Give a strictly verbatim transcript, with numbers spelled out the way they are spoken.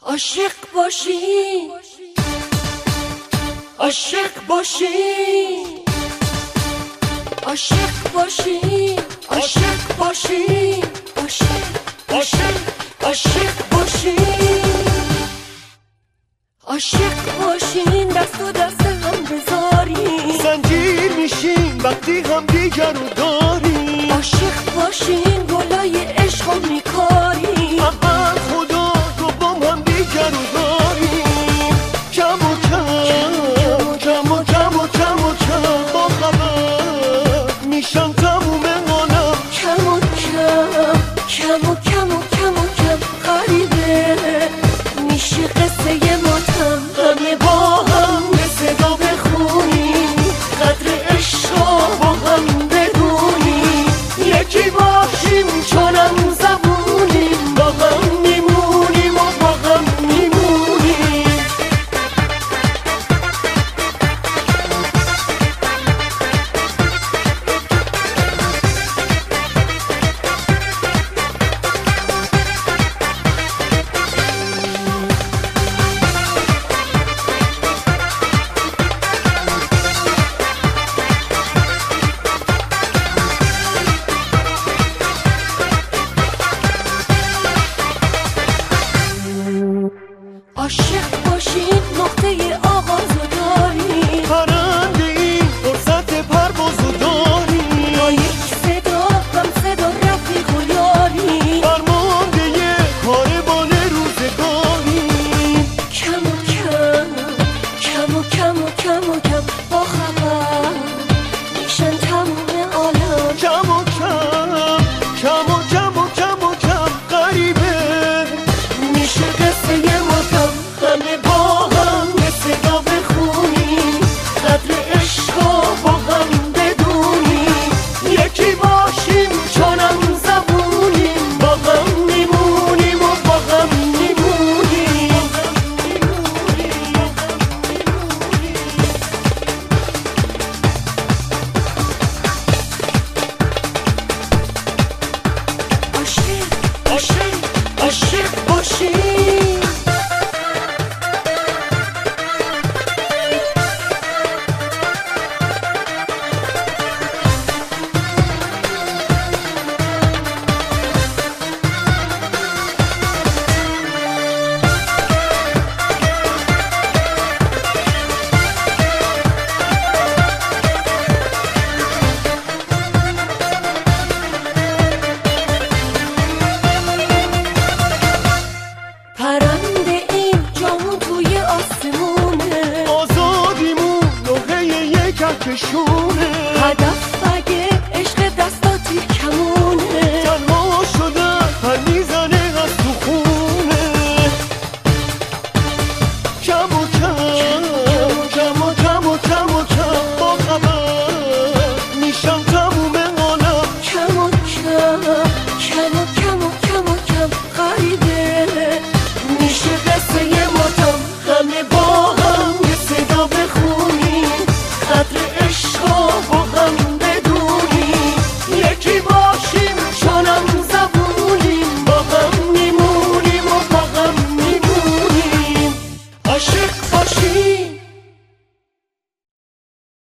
عاشق باشی، عاشق باشی، عاشق باشی، عاشق باشی، عاشق عاشق عاشق باشی، عاشق باشین، دست و دست هم بذارین، زنجیر میشین وقتی هم دیگر رو دارین. عاشق باشین گلای عشق رو میکارین، اول خدا دوم هم دیگر رو دارین. کم و کم کم و کم و کم و کم با خبر میشن تموم عالم. کم و کم کم و کم و کم و کم غریبه میشه قصه ماتم. همه با هم به صدا بخونیم، قدر عشق با هم بدونیم، یکی باشیم چونم زبونیم، با هم میمونیم و با هم میمونیم. عاشق باشین نقطه آغازو داریم، پرنده این فرصت پروازو داریم، با یک صدا هم صدا رفیق و یاریم، فرمانده یه کاروان روزگاریم. کم و کم کم و کم و کم و کم با خبر میشن تموم عالم. کم و کم کم و کم و کم و کم غریبه میشه قصه ماتم. همه با هم به صدا بخونیم، قدر عشق با هم بدونیم، یکی باشیم چونم زبونیم، با هم میمونیم و با هم میمونیم. عاشق عاشق عاشق باشیم. پرنده این جامون توی آسمونه، آزادیمون لوحه یک کهکشون.